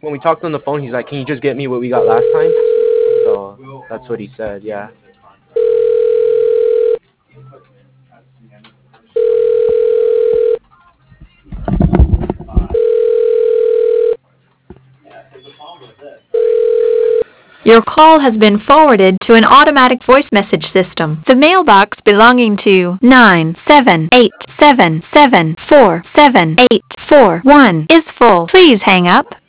when we talked on the phone, he's like, "Can you just get me what we got last time?" So that's what he said. Yeah. Your call has been forwarded to an automatic voice message system. The mailbox belonging to 97877477841 is full. Please hang up